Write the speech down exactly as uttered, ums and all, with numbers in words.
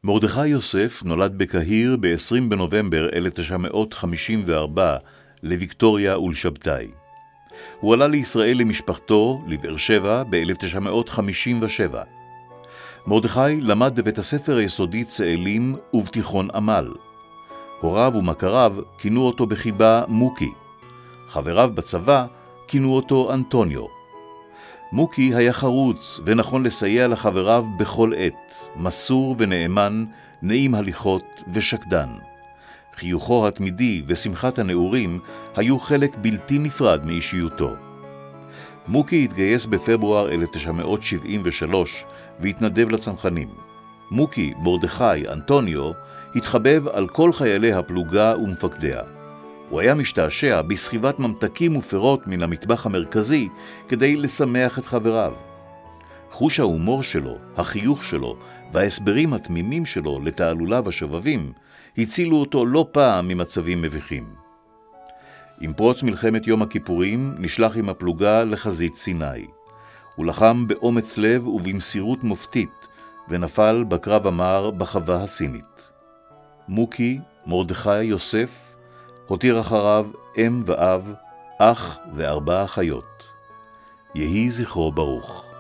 מרדכי יוסף נולד בקהיר ב-עשרים בנובמבר אלף תשע מאות חמישים וארבע לוויקטוריה ולשבתאי. הוא עלה לישראל למשפחתו לבאר שבע ב-אלף תשע מאות חמישים ושבע. מרדכי למד בבית הספר היסודי צאלים ובתיכון עמל. הוריו ומכריו כינו אותו בחיבה מוקי. חבריו בצבא כינו אותו אנטוניו. מוקי היה חרוץ ונכון לסייע לחבריו בכל עת, מסור ונאמן, נעים הליכות ושקדן. חיוכו התמידי ושמחת הנעורים היו חלק בלתי נפרד מאישיותו. מוקי התגייס בפברואר אלף תשע מאות שבעים ושלוש והתנדב לצנחנים. מוקי, מרדכי, אנטוניו התחבב על כל חיילי הפלוגה ומפקדיה. הוא היה משתעשע בסחיבת ממתקים ופירות מן המטבח המרכזי כדי לשמח את חבריו. חוש ההומור שלו, החיוך שלו וההסברים התמימים שלו לתעלוליו השובבים הצילו אותו לא פעם ממצבים מביכים. עם פרוץ מלחמת יום הכיפורים נשלח עם הפלוגה לחזית סיני. הוא לחם באומץ לב ובמסירות מופתית ונפל בקרב המר בחווה הסינית. מוקי, מרדכי יוסף, הותיר אחריו אם ואב, אח וארבע אחיות. יהי זכרו ברוך.